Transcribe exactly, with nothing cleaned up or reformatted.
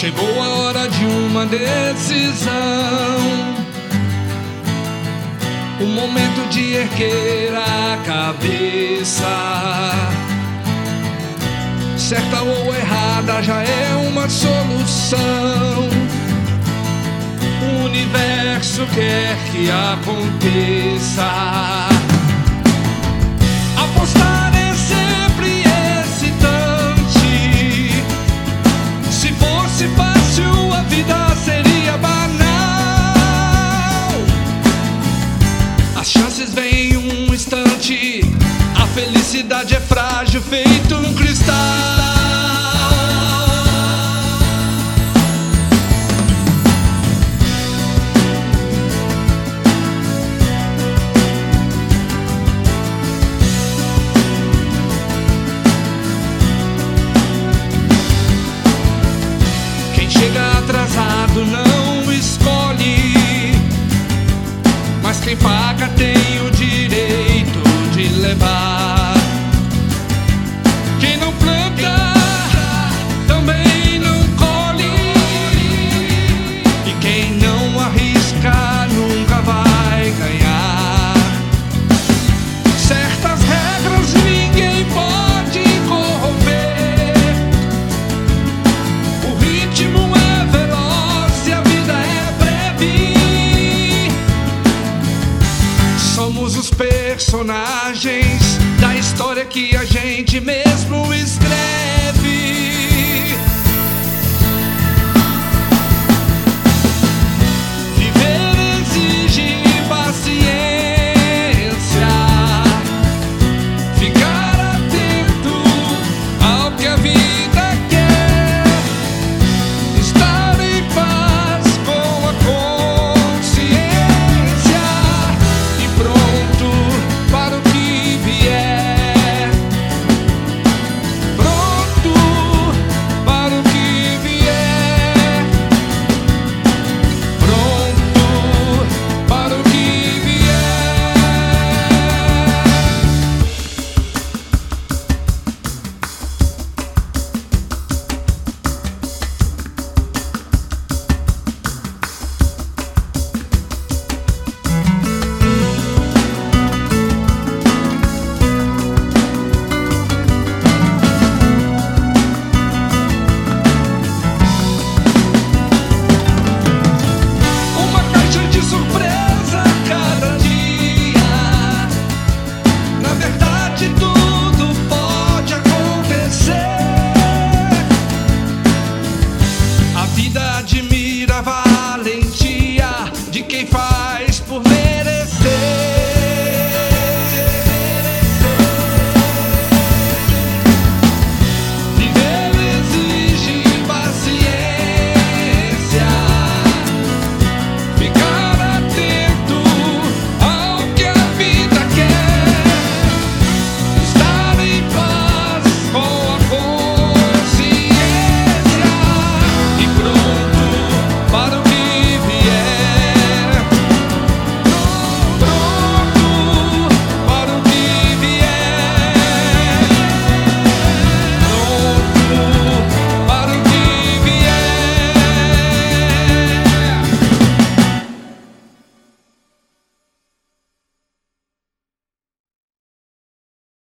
Chegou a hora de uma decisão, o momento de erguer a cabeça. Certa ou errada já é uma solução. O universo quer que aconteça. Apostar é sempre excitante. Se fosse fácil, a vida seria banal. As chances vêm em um instante. A felicidade é frágil, feito um cristal. Quem chega atrasado não escolhe, mas quem paga tem o direito de levar. Quem não planta também não colhe, e quem não arrisca nunca vai ganhar. Certas regras ninguém pode corromper. O ritmo é veloz e a vida é breve. Somos os personagens da história que a gente mesmo